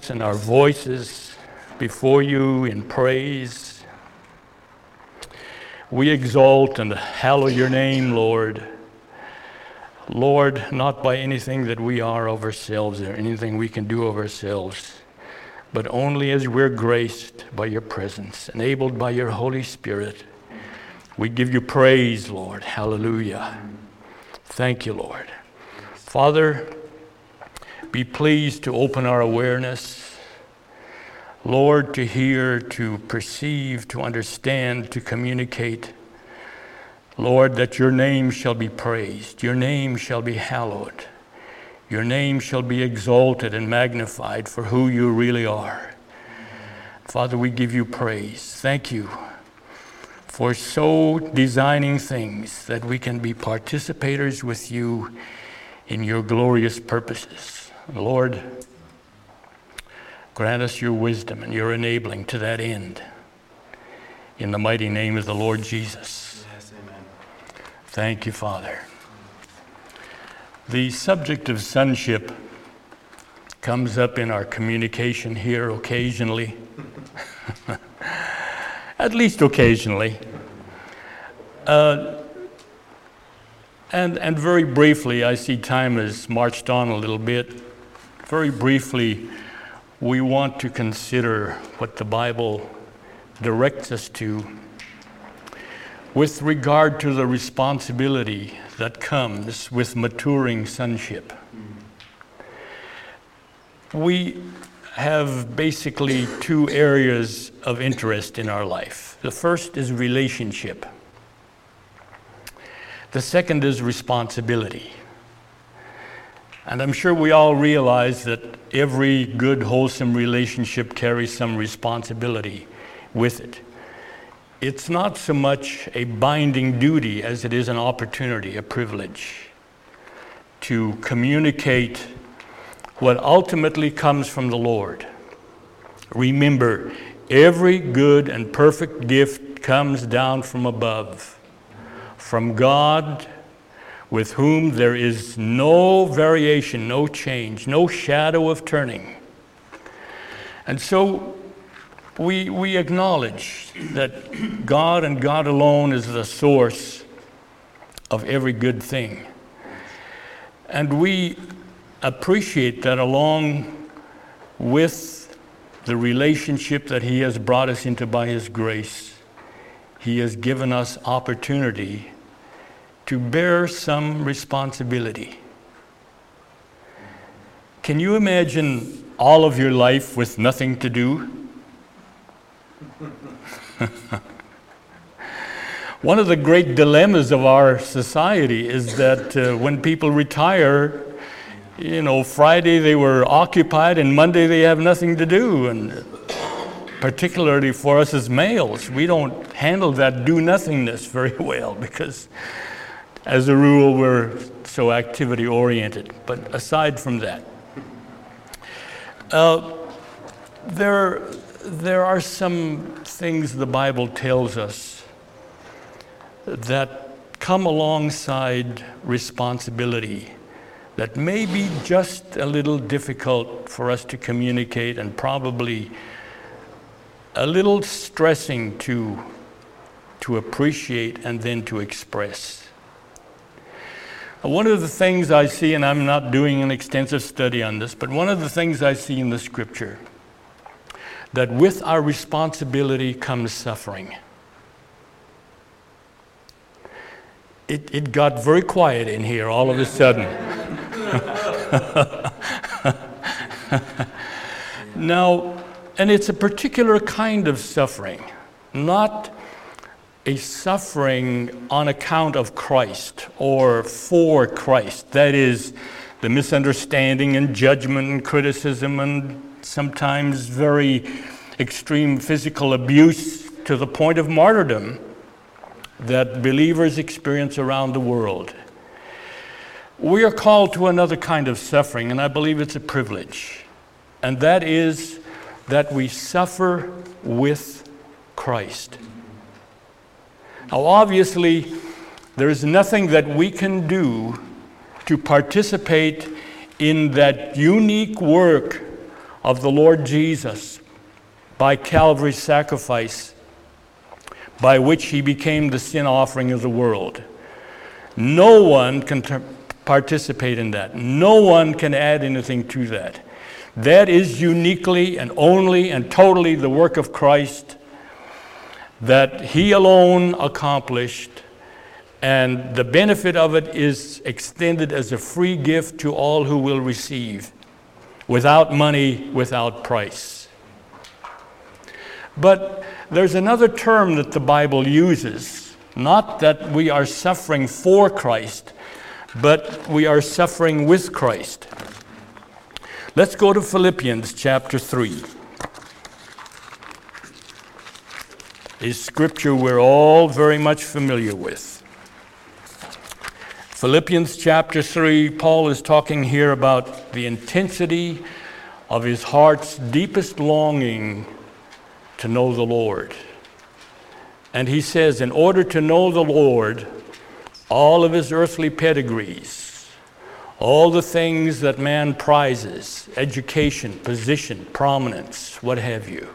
hearts and our voices before you in praise. We exalt and hallow your name, Lord. Lord, not by anything that we are of ourselves or anything we can do of ourselves, but only as we're graced by your presence, enabled by your Holy Spirit. We give you praise, Lord. Hallelujah. Thank you, Lord. Father, be pleased to open our awareness, Lord, to hear, to perceive, to understand, to communicate. Lord, that your name shall be praised, your name shall be hallowed, your name shall be exalted and magnified for who you really are. Father, we give you praise. Thank you for so designing things that we can be participators with you in your glorious purposes. Lord, grant us your wisdom and your enabling to that end. In the mighty name of the Lord Jesus. Yes, amen. Thank you, Father. The subject of sonship comes up in our communication here occasionally. At least occasionally. And very briefly, I see time has marched on a little bit. Very briefly, we want to consider what the Bible directs us to with regard to the responsibility that comes with maturing sonship. We have basically two areas of interest in our life. The first is relationship. The second is responsibility. And I'm sure we all realize that every good, wholesome relationship carries some responsibility with it. It's not so much a binding duty as it is an opportunity, a privilege to communicate what ultimately comes from the Lord. Remember, every good and perfect gift comes down from above, from God, with whom there is no variation, no change, no shadow of turning. And so we acknowledge that God and God alone is the source of every good thing. And we appreciate that along with the relationship that he has brought us into by his grace, he has given us opportunity to bear some responsibility. Can you imagine all of your life with nothing to do? One of the great dilemmas of our society is that when people retire, Friday they were occupied and Monday they have nothing to do. And particularly for us as males, we don't handle that do-nothingness very well because as a rule, we're so activity-oriented. But aside from that, there are some things the Bible tells us that come alongside responsibility that may be just a little difficult for us to communicate and probably a little stressing to appreciate and then to express. One of the things I see, and I'm not doing an extensive study on this, but one of the things I see in the scripture, that with our responsibility comes suffering. It got very quiet in here all of a sudden. Now, and it's a particular kind of suffering, not a suffering on account of Christ or for Christ. That is, the misunderstanding and judgment and criticism and sometimes very extreme physical abuse to the point of martyrdom that believers experience around the world. We are called to another kind of suffering, and I believe it's a privilege. And that is that we suffer with Christ. Now, obviously, there is nothing that we can do to participate in that unique work of the Lord Jesus by Calvary's sacrifice, by which he became the sin offering of the world. No one can participate in that. No one can add anything to that. That is uniquely and only and totally the work of Christ that he alone accomplished, and the benefit of it is extended as a free gift to all who will receive, without money, without price. But there's another term that the Bible uses, not that we are suffering for Christ, but we are suffering with Christ. Let's go to Philippians chapter 3. A scripture we're all very much familiar with. Philippians chapter 3, Paul is talking here about the intensity of his heart's deepest longing to know the Lord. And he says, in order to know the Lord, all of his earthly pedigrees, all the things that man prizes, education, position, prominence, what have you,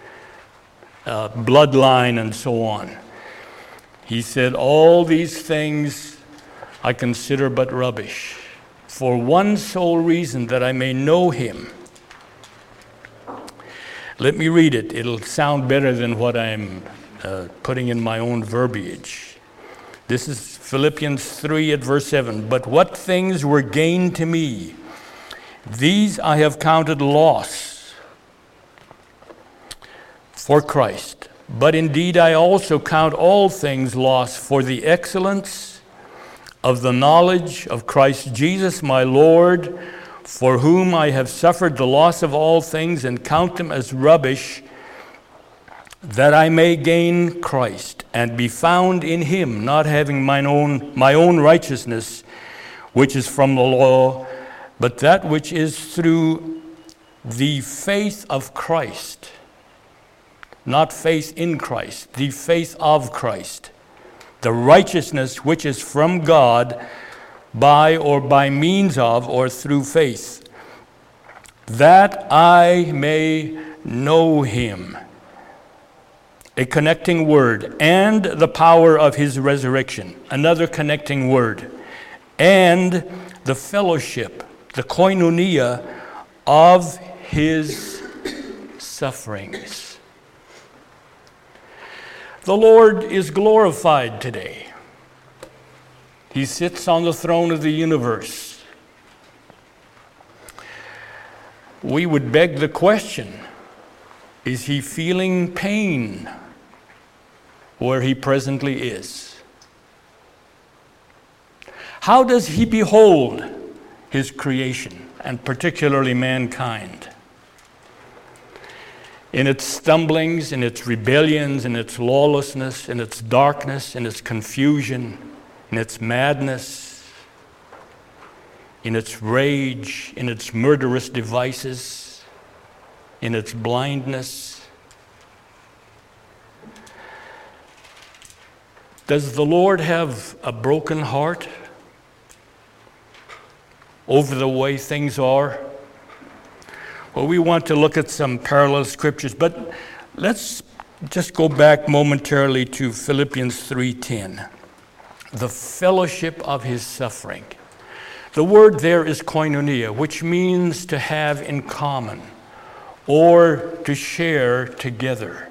bloodline and so on. He said, all these things I consider but rubbish, for one sole reason, that I may know him. Let me read it. It'll sound better than what I'm putting in my own verbiage. This is Philippians 3 at verse 7. But what things were gain to me, these I have counted loss for Christ. But indeed I also count all things loss for the excellence of the knowledge of Christ Jesus my Lord, for whom I have suffered the loss of all things, and count them as rubbish, that I may gain Christ, and be found in him, not having my own righteousness, which is from the law, but that which is through the faith of Christ. Not faith in Christ, the faith of Christ. The righteousness which is from God by or by means of or through faith, that I may know him. A connecting word. And the power of his resurrection. Another connecting word. And the fellowship, the koinonia of his sufferings. The Lord is glorified today. He sits on the throne of the universe. We would beg the question, is he feeling pain where he presently is? How does he behold his creation, and particularly mankind? In its stumblings, in its rebellions, in its lawlessness, in its darkness, in its confusion, in its madness, in its rage, in its murderous devices, in its blindness. Does the Lord have a broken heart over the way things are? Well, we want to look at some parallel scriptures, but let's just go back momentarily to Philippians 3:10. The fellowship of his suffering. The word there is koinonia, which means to have in common or to share together.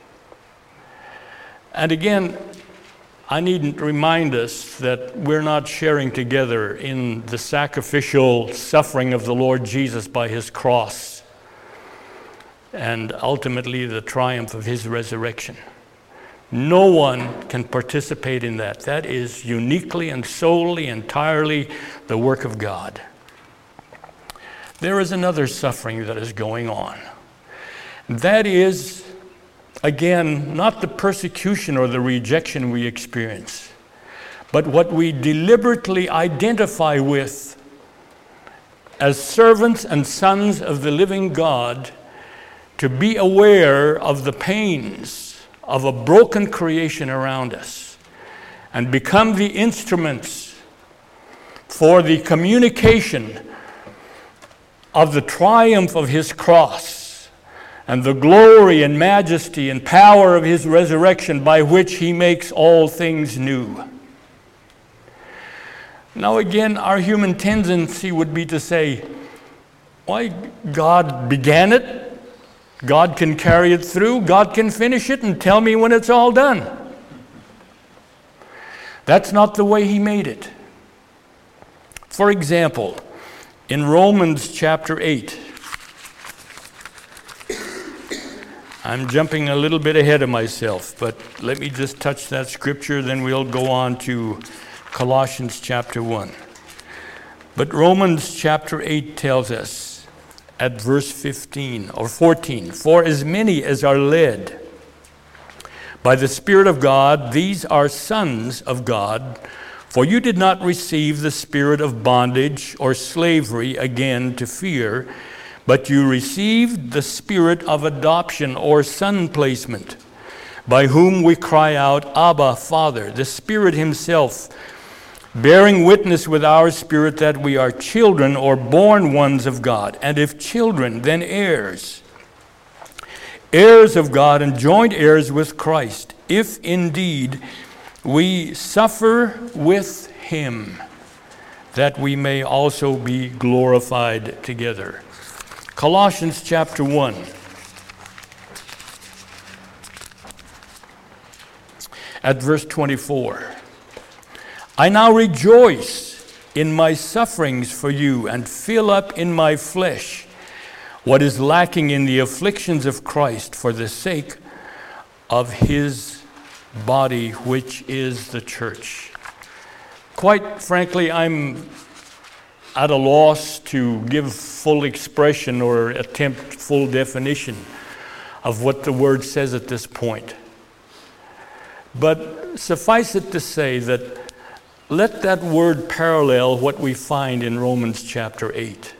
And again, I needn't remind us that we're not sharing together in the sacrificial suffering of the Lord Jesus by his cross and ultimately the triumph of his resurrection. No one can participate in that. That is uniquely and solely, entirely the work of God. There is another suffering that is going on. That is, again, not the persecution or the rejection we experience, but what we deliberately identify with as servants and sons of the living God, to be aware of the pains of a broken creation around us and become the instruments for the communication of the triumph of his cross and the glory and majesty and power of his resurrection, by which he makes all things new. Now again, our human tendency would be to say, why, God began it, God can carry it through, God can finish it and tell me when it's all done. That's not the way he made it. For example, in Romans chapter 8, I'm jumping a little bit ahead of myself, but let me just touch that scripture, then we'll go on to Colossians chapter 1. But Romans chapter 8 tells us at verse 15 or 14, "For as many as are led by the Spirit of God, these are sons of God. For you did not receive the spirit of bondage or slavery again to fear, but you received the spirit of adoption or son placement, by whom we cry out, Abba, Father." The Spirit himself bearing witness with our spirit that we are children or born ones of God, and if children, then heirs, heirs of God and joint heirs with Christ, if indeed we suffer with him, that we may also be glorified together. Colossians chapter 1. At verse 24. "I now rejoice in my sufferings for you, and fill up in my flesh what is lacking in the afflictions of Christ for the sake of his body, which is the church." Quite frankly, I'm at a loss to give full expression or attempt full definition of what the word says at this point. But suffice it to say that let that word parallel what we find in Romans chapter 8.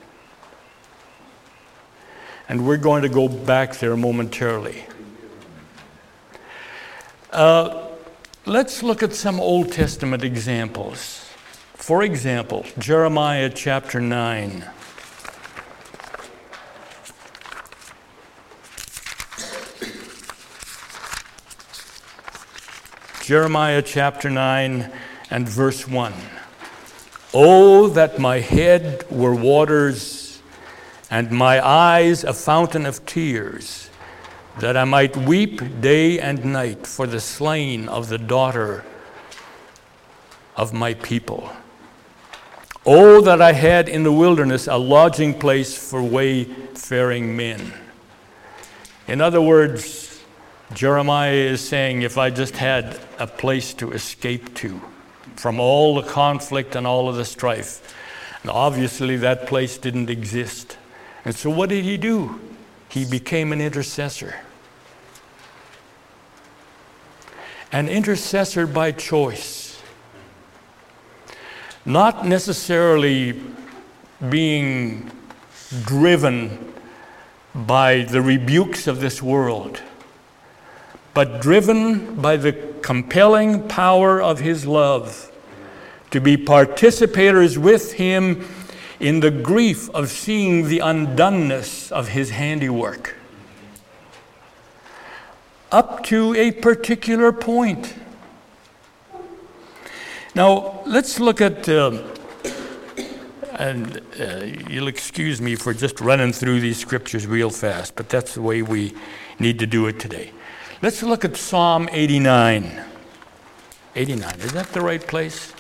And we're going to go back there momentarily. Let's look at some Old Testament examples. For example, Jeremiah chapter 9. Jeremiah chapter 9 and verse 1. "Oh, that my head were waters, and my eyes a fountain of tears, that I might weep day and night for the slain of the daughter of my people. Oh, that I had in the wilderness a lodging place for wayfaring men." In other words, Jeremiah is saying, if I just had a place to escape to from all the conflict and all of the strife. And obviously that place didn't exist. And so what did he do? He became an intercessor. An intercessor by choice. Not necessarily being driven by the rebukes of this world, but driven by the compelling power of his love, to be participators with him in the grief of seeing the undoneness of his handiwork. Up to a particular point. Now, let's look at, and you'll excuse me for just running through these scriptures real fast, but that's the way we need to do it today. Let's look at Psalm 89. 89, is that the right place?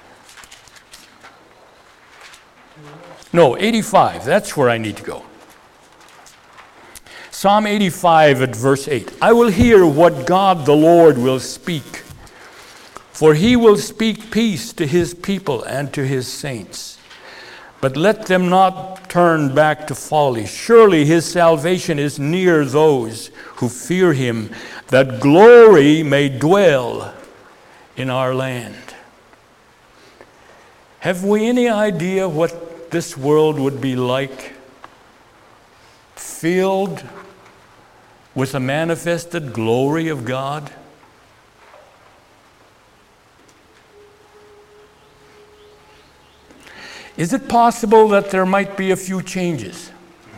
No, 85, that's where I need to go. Psalm 85 at verse 8. "I will hear what God the Lord will speak, for he will speak peace to his people and to his saints. But let them not turn back to folly. Surely his salvation is near those who fear him, that glory may dwell in our land." Have we any idea what this world would be like? Filled with the manifested glory of God? Is it possible that there might be a few changes?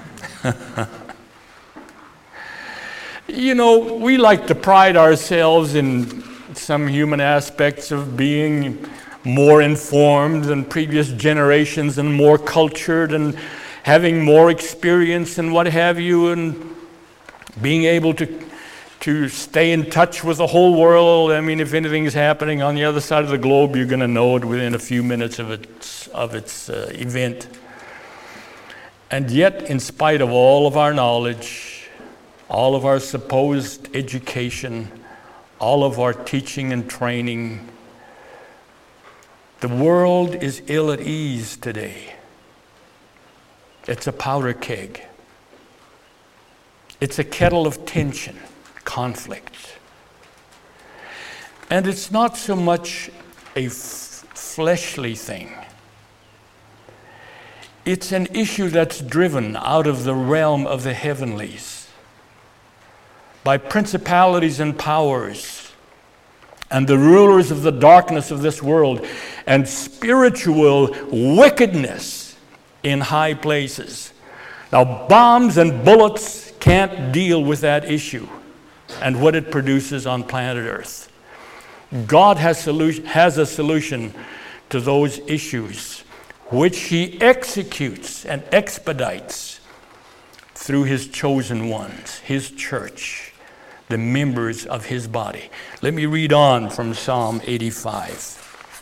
You know, we like to pride ourselves in some human aspects of being more informed than previous generations and more cultured and having more experience and what have you, and being able to stay in touch with the whole world. I mean, if anything's happening on the other side of the globe, you're going to know it within a few minutes of its event. And yet, in spite of all of our knowledge, all of our supposed education, all of our teaching and training, the world is ill at ease today. It's a powder keg. It's a kettle of tension, conflict. And it's not so much a fleshly thing. It's an issue that's driven out of the realm of the heavenlies by principalities and powers and the rulers of the darkness of this world and spiritual wickedness in high places. Now, bombs and bullets can't deal with that issue and what it produces on planet Earth. God has a solution to those issues, which He executes and expedites through His chosen ones, His church, the members of His body. Let me read on from Psalm 85.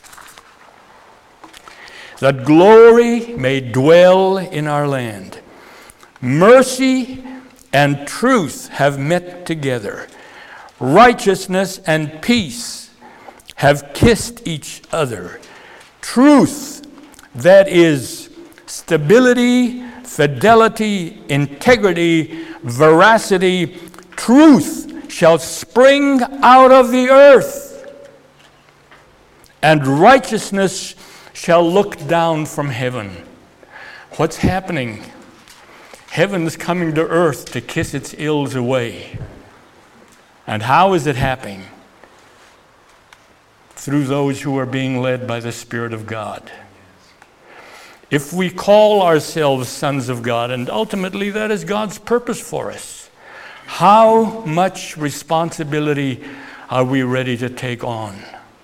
That glory may dwell in our land. Mercy and truth have met together. Righteousness and peace have kissed each other. Truth, that is stability, fidelity, integrity, veracity, truth shall spring out of the earth, and righteousness shall look down from heaven. What's happening? Heaven is coming to earth to kiss its ills away. And how is it happening? Through those who are being led by the Spirit of God. If we call ourselves sons of God, and ultimately that is God's purpose for us, how much responsibility are we ready to take on?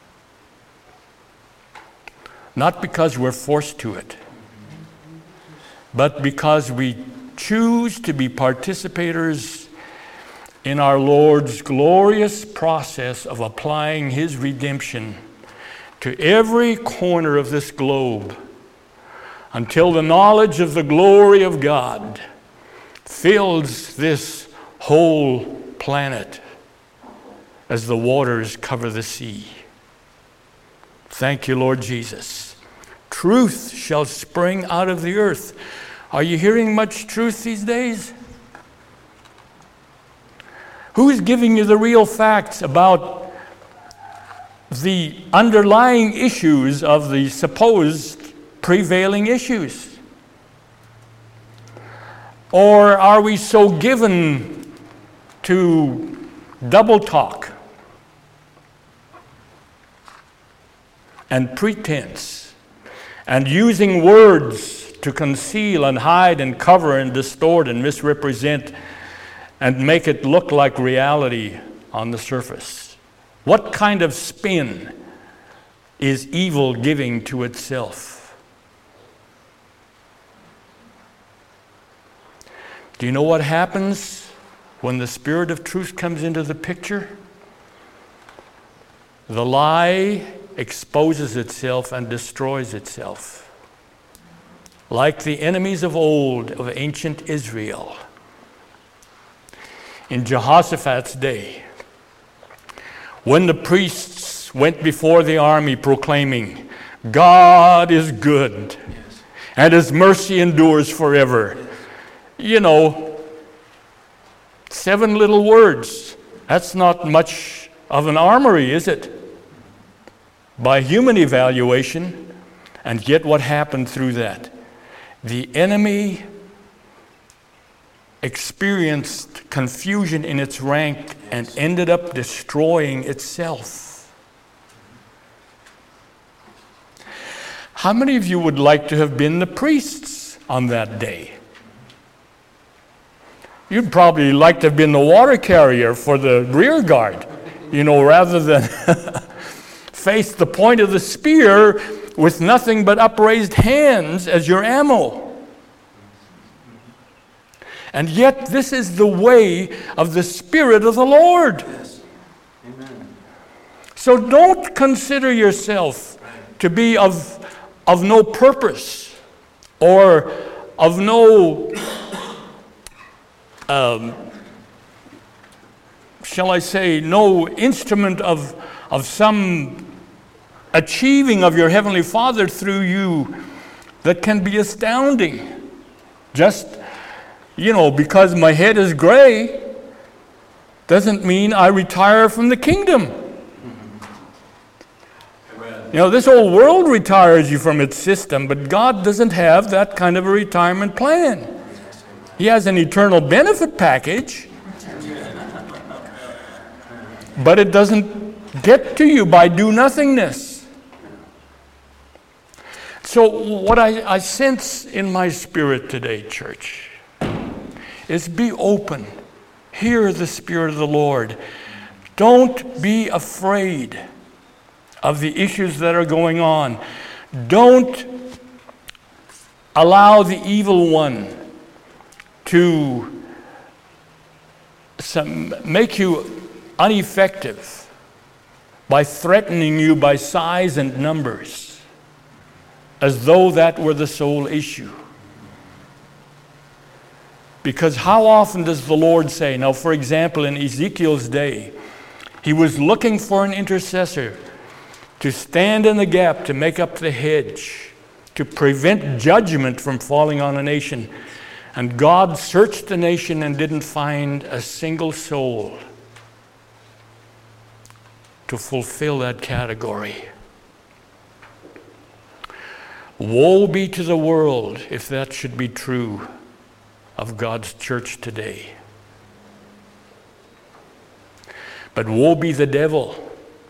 Not because we're forced to it, but because we choose to be participators in our Lord's glorious process of applying His redemption to every corner of this globe until the knowledge of the glory of God fills this whole planet as the waters cover the sea. Thank you, Lord Jesus. Truth shall spring out of the earth. Are you hearing much truth these days? Who's giving you the real facts about the underlying issues of the supposed prevailing issues? Or are we so given to double talk and pretense and using words to conceal and hide and cover and distort and misrepresent and make it look like reality on the surface? What kind of spin is evil giving to itself? Do you know what happens when the Spirit of truth comes into the picture? The lie exposes itself and destroys itself. Like the enemies of old, of ancient Israel. In Jehoshaphat's day, when the priests went before the army proclaiming, God is good, and His mercy endures forever. You know, 7 little words. That's not much of an armory, is it? By human evaluation. And yet what happened through that? The enemy experienced confusion in its rank and ended up destroying itself. How many of you would like to have been the priests on that day? You'd probably like to have been the water carrier for the rear guard, rather than face the point of the spear with nothing but upraised hands as your ammo. And yet this is the way of the Spirit of the Lord. Yes. Amen. So don't consider yourself to be of no purpose or of no, shall I say, no instrument of some achieving of your Heavenly Father through you that can be astounding. Just, because my head is gray doesn't mean I retire from the kingdom. This whole world retires you from its system, but God doesn't have that kind of a retirement plan. He has an eternal benefit package, but it doesn't get to you by do-nothingness. So what I sense in my spirit today, church, is be open. Hear the Spirit of the Lord. Don't be afraid of the issues that are going on. Don't allow the evil one to make you ineffective by threatening you by size and numbers, as though that were the sole issue. Because how often does the Lord say, now for example in Ezekiel's day, he was looking for an intercessor to stand in the gap, to make up the hedge, to prevent judgment from falling on a nation. And God searched the nation and didn't find a single soul to fulfill that category. Woe be to the world if that should be true of God's church today. But woe be the devil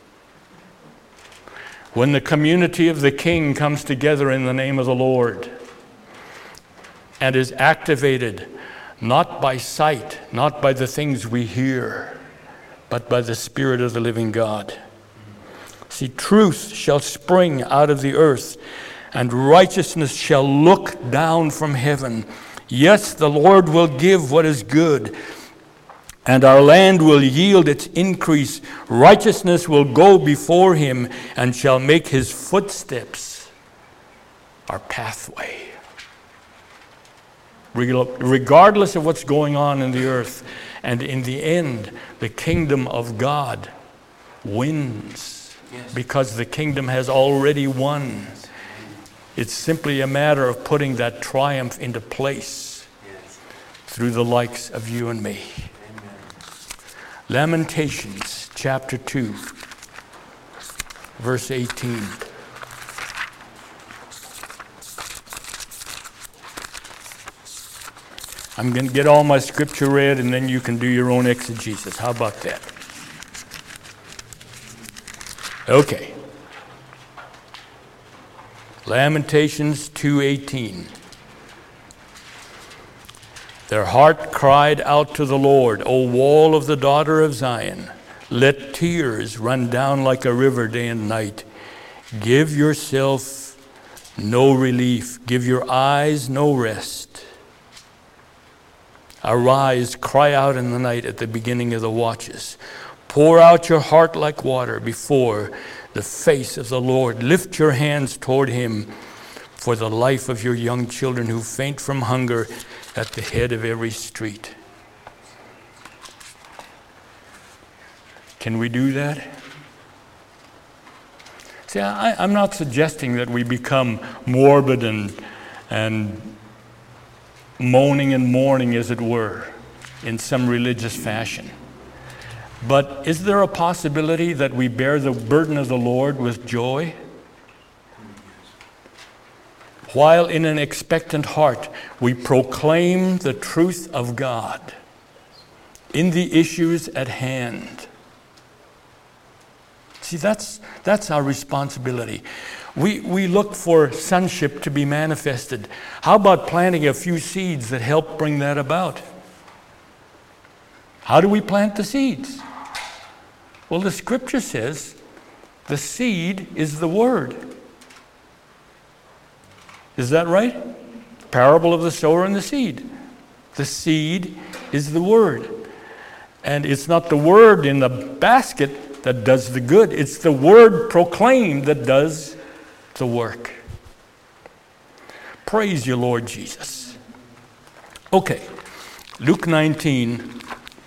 when the community of the King comes together in the name of the Lord and is activated not by sight, not by the things we hear, but by the Spirit of the living God. See, truth shall spring out of the earth, and righteousness shall look down from heaven. Yes, the Lord will give what is good, and our land will yield its increase. Righteousness will go before him and shall make his footsteps our pathway. Regardless of what's going on in the earth, and in the end, the kingdom of God wins. Yes. Because the kingdom has already won. It's simply a matter of putting that triumph into place through the likes of you and me. Lamentations chapter 2, verse 18. I'm going to get all my scripture read and then you can do your own exegesis. How about that? Okay. Lamentations 2:18. Their heart cried out to the Lord, O wall of the daughter of Zion, let tears run down like a river day and night. Give yourself no relief. Give your eyes no rest. Arise, cry out in the night at the beginning of the watches. Pour out your heart like water before the face of the Lord. Lift your hands toward him for the life of your young children who faint from hunger at the head of every street. Can we do that? See, I'm not suggesting that we become morbid and moaning and mourning, as it were, in some religious fashion. But is there a possibility that we bear the burden of the Lord with joy? While in an expectant heart, we proclaim the truth of God in the issues at hand. See, that's our responsibility. We look for sonship to be manifested. How about planting a few seeds that help bring that about? How do we plant the seeds? Well, the scripture says the seed is the word. Is that right? Parable of the sower and the seed. The seed is the word. And it's not the word in the basket that does the good. It's the word proclaimed that does the work. Praise you, Lord Jesus. Okay, Luke 19.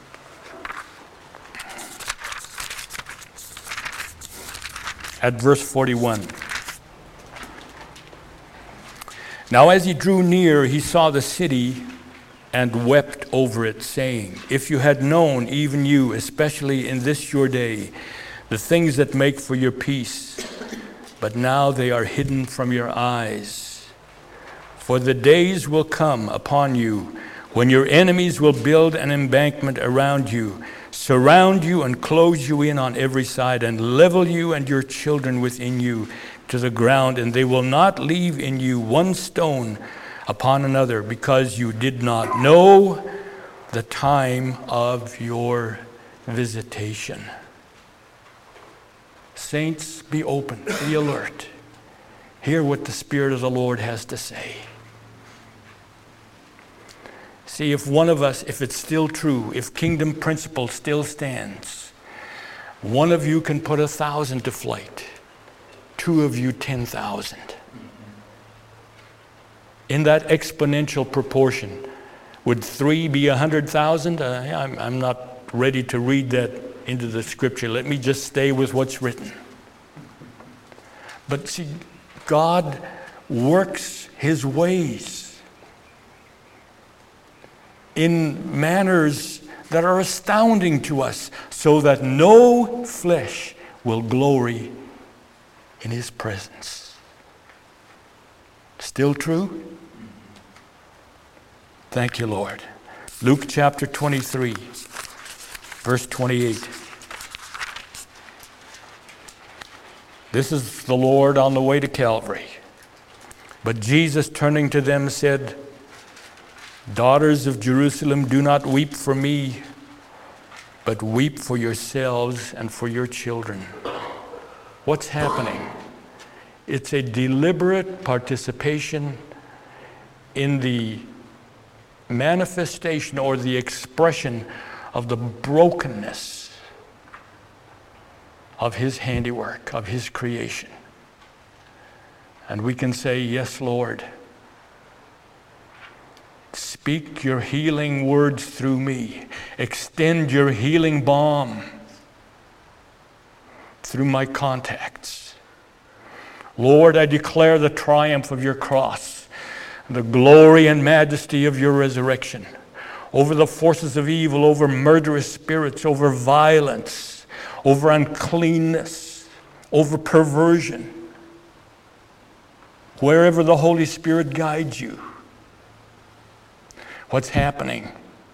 At verse 41. Now as he drew near, he saw the city and wept over it, saying, if you had known, even you, especially in this your day, the things that make for your peace, but now they are hidden from your eyes. For the days will come upon you when your enemies will build an embankment around you, surround you and close you in on every side, and level you and your children within you to the ground, and they will not leave in you one stone upon another, because you did not know the time of your visitation. Saints, be open, be alert. Hear what the Spirit of the Lord has to say. See, if one of us, if it's still true, if kingdom principle still stands, one of you can put 1,000 to flight, two of you 10,000. In that exponential proportion, would 3 be 100,000? I'm not ready to read that into the scripture. Let me just stay with what's written. But see, God works his ways in manners that are astounding to us, so that no flesh will glory in his presence. Still true? Thank you, Lord. Luke chapter 23, verse 28. This is the Lord on the way to Calvary. But Jesus, turning to them, said, daughters of Jerusalem, do not weep for me, but weep for yourselves and for your children. What's happening? It's a deliberate participation in the manifestation or the expression of the brokenness of his handiwork, of his creation. And we can say, yes, Lord, speak your healing words through me. Extend your healing balm through my contacts. Lord, I declare the triumph of your cross, the glory and majesty of your resurrection over the forces of evil, over murderous spirits, over violence, over uncleanness, over perversion. Wherever the Holy Spirit guides you. What's happening?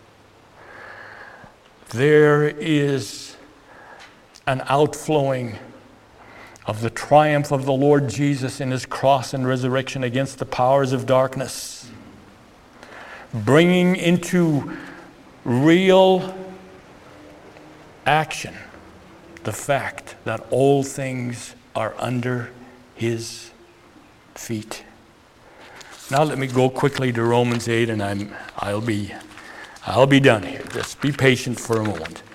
There is an outflowing of the triumph of the Lord Jesus in his cross and resurrection against the powers of darkness, bringing into real action the fact that all things are under his feet. Now let me go quickly to Romans 8, and I'll be done here. Just be patient for a moment.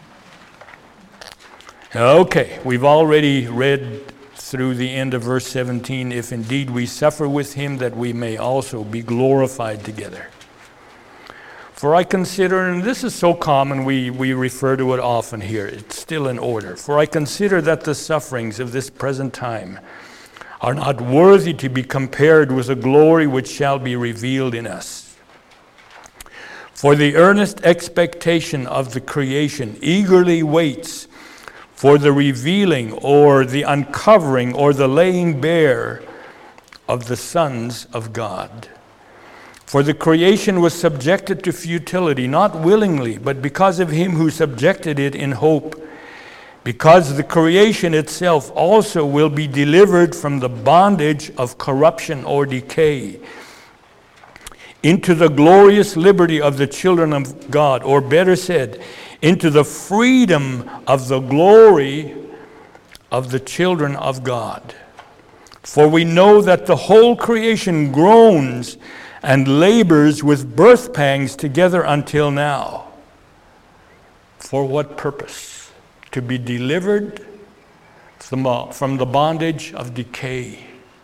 Okay, we've already read through the end of verse 17, if indeed we suffer with him, that we may also be glorified together. For I consider, and this is so common, we refer to it often here, it's still in order. For I consider that the sufferings of this present time are not worthy to be compared with the glory which shall be revealed in us. For the earnest expectation of the creation eagerly waits for the revealing or the uncovering or the laying bare of the sons of God. For the creation was subjected to futility, not willingly, but because of him who subjected it in hope, because the creation itself also will be delivered from the bondage of corruption or decay into the glorious liberty of the children of God, or better said, into the freedom of the glory of the children of God. For we know that the whole creation groans and labors with birth pangs together until now. For what purpose? To be delivered from the bondage of decay.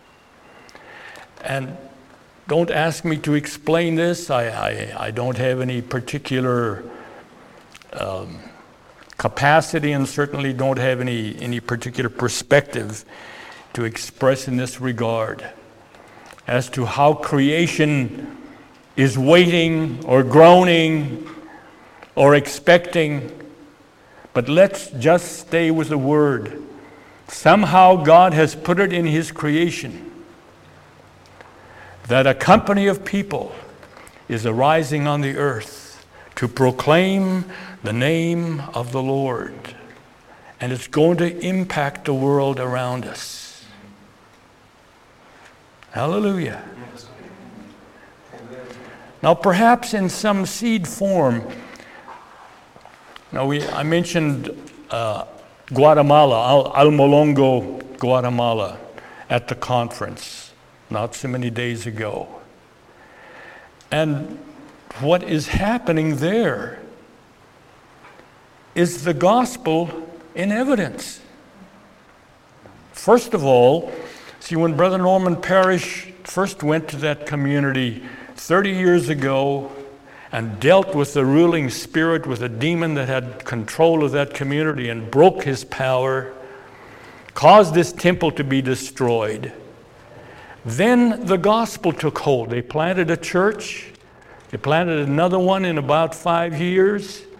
And don't ask me to explain this. I don't have any particular capacity, and certainly don't have any particular perspective to express in this regard as to how creation is waiting or groaning or expecting. But let's just stay with the word. Somehow God has put it in his creation that a company of people is arising on the earth to proclaim the name of the Lord. And it's going to impact the world around us. Hallelujah. Now perhaps in some seed form, I mentioned Guatemala, Almolongo, Guatemala, at the conference not so many days ago. And what is happening there is the gospel in evidence. First of all, see, when Brother Norman Parrish first went to that community 30 years ago and dealt with the ruling spirit, with a demon that had control of that community and broke his power, caused this temple to be destroyed, then the gospel took hold. They planted a church. They planted another one in about 5 years.